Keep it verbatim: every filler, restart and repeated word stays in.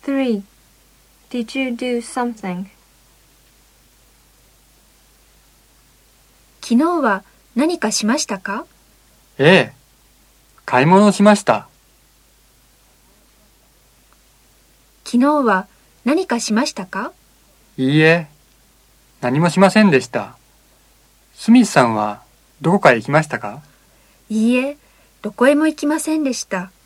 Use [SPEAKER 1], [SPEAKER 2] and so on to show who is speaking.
[SPEAKER 1] three. Did you do something?
[SPEAKER 2] 昨日は何かしましたか？
[SPEAKER 3] ええ、買い物をしました。
[SPEAKER 2] 昨日は何かしましたか？
[SPEAKER 3] いいえ、何もしませんでした。スミスさんはどこかへ行きましたか？
[SPEAKER 2] いいえ、どこへも行きませんでした。